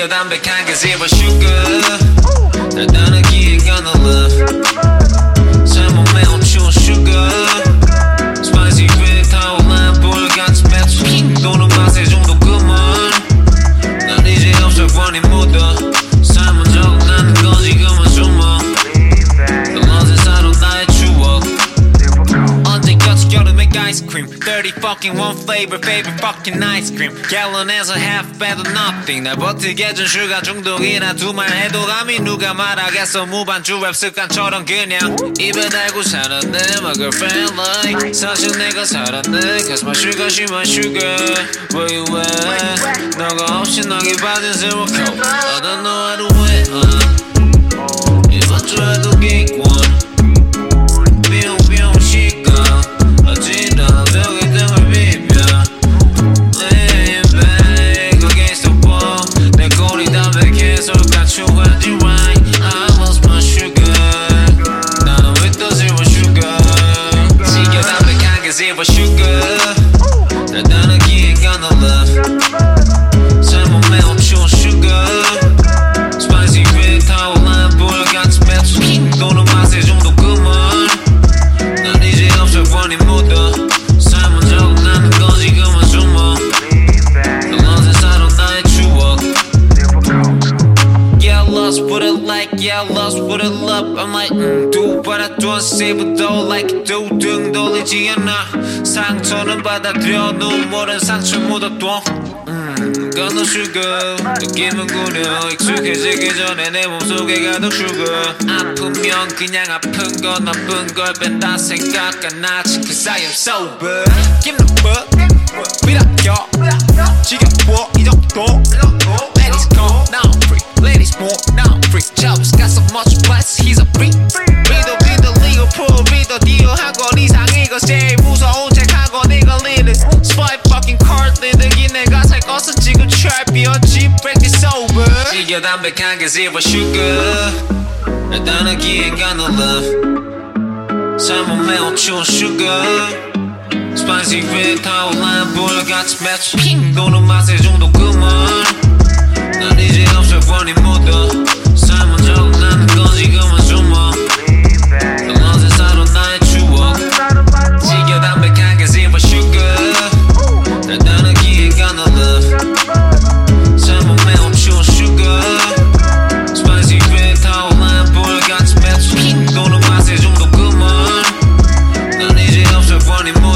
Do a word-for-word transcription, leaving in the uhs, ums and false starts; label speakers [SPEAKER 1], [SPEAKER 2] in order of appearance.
[SPEAKER 1] 지겨 담백한 게 zero sugar 달달하기에 gonna love 삶은 매운 추운 sugar Spicy red 타올란 볼같이 맺혀 핑 도는 맛의 중독금은 난 이제 없어 원이 묻어 삶은 적응하는 거지 그만 숨어 떨어진 사로 나의 추억 언제까지 여름의 아이스크림 thirty fucking one flavor favorite fucking ice cream 갤런에서 half better nothing 날 버티게 해준 슈가 중독이나 두말 해도 감히 누가 말하겠어 무반주 랩 습관처럼 그냥 입에 달고 살았네 my girlfriend like 사실 내가 살았네 cause my sugar she my sugar where you at 너가 없이 나게 받은 zero coat I don't know how to win uh. 이번 주 해도 gig one 뿅뿅 시간 어지러운 벽에 등을 비벼 Laying back against the wall 내 꼬리 담백해서 가추한지 right I lost my sugar 나는 with the zero sugar 지겨 담백한 게 zero sugar 달달하기에 gonna love 삶은 매운 추운 sugar Spicy red 타올란 볼같이 맺혀 핑 도는 맛의 중독금은 난 이제 없어 원이 묻어 삶은 적응하는 거지 그만 숨어 떨어진 사로 나의 추억 Yeah I lost what it like Yeah I lost what it love I'm like mm, do what I do and say but though like it do 등 돌리지 않아 상처는 받아들여 눈물은 상처 묻어둬 음, gonna sugar 느낌은 구려 익숙해지기 전에 내 몸속에 가득 sugar 아프면 그냥 아픈 건 나쁜 걸 뺀다 생각 안 나지 cause I am sober Give me the fuck 비락겨 지겨워 이 정도 Ladies come now I'm free Ladies more now I'm free Chaos got so much plus he's a freak 리더 리더 리더 프로 리더 디어 한건 이상이 거 제일 무서운 책한건 이걸 리드 Spy fucking card 리더기 내가 살 것은 지금 찰비었지 break this over 지겨 담백한 게 zero sugar 달달하기엔 gonna love 삶은 매운 추운 sugar Spicy red 타올란 볼같이 맺혀 핑 도는 맛의 중독금은 난 이제 없어 원이 묻어 삶은 적응하는 거지 그만 숨어 떨어진 사로 나의 추억 지겨 담백한 게 zero sugar 달달하기에 gonna love 삶은 매운 추운 sugar Spicy red 타올란 볼같이 맺혀 핑 도는 맛의 중독금은 난 이제 없어 원이 묻어